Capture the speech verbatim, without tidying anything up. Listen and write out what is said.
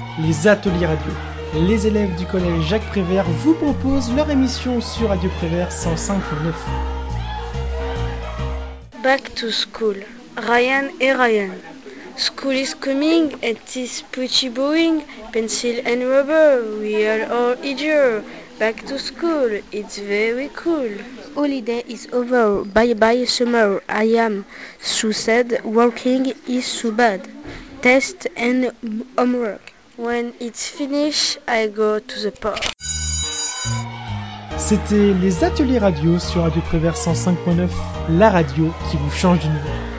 les ateliers radio. Les élèves du collège Jacques Prévert vous proposent leur émission sur Radio Prévert cent cinq virgule neuf. Back to school. Ryan et Ryan. School is coming, it is pretty boring. Pencil and rubber, we are all eager. Back to school, it's very cool. Holiday is over, bye bye summer. I am, Sue said, working is so bad. Test and homework. When it's finished, I go to the park. C'était les ateliers radio sur Radio Prévert cent cinq virgule neuf, la radio qui vous change d'univers.